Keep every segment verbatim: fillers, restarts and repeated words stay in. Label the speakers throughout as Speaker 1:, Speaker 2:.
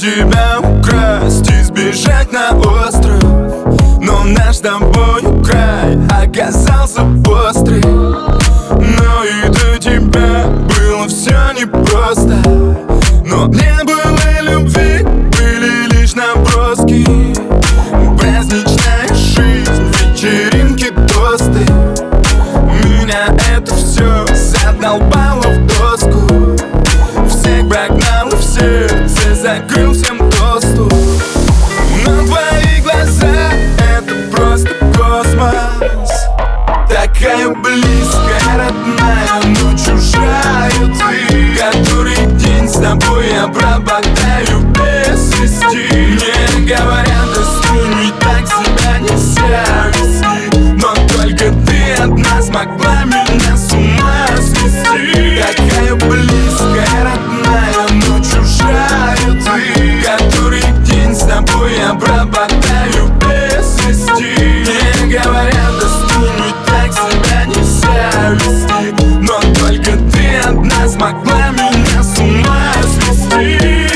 Speaker 1: тебя украсть и сбежать на остров, но наш с тобою край оказался острый. Но и до тебя было все непросто, но не было любви, были лишь наброски. Праздничная жизнь, вечеринки, тосты. Меня это все задолбало в доску. Всех прогнал и в сердце закрыл всем доступ. Но твои глаза — это просто космос. Такая близкая, родная, но чужая ты. Который день с тобой я пропадаю без вести. Мне говорят, остынь, ведь так себя нельзя вести. Но только ты одна смогла меня с ума свести. Такая близкая, родная, но чужая ты. Который день с тобой я пропадаю без вести. Мне говорят, остынь, ведь так себя нельзя вести. Но только ты одна смогла меня с ума свести.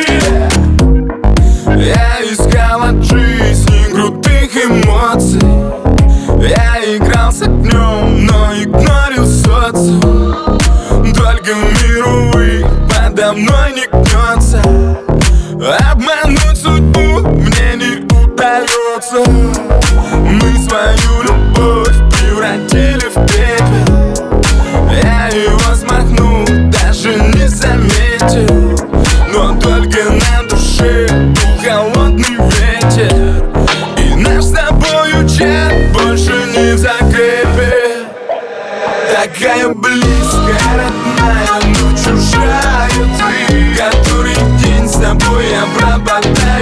Speaker 1: Я искал от жизни крутых эмоций. Я играл с огнем, но игнорил социум. Только мир, увы, подо мной не гнется. Обмануть судьбу мне не удается. Мы свою любовь превратили в пепел. Я его смахнул, даже не заметил. Но только на душе был холодный ветер. И наш с тобою чат больше не в закрепе. Такая близкая, родная, но чужая ты. Который день с тобой я пропадаю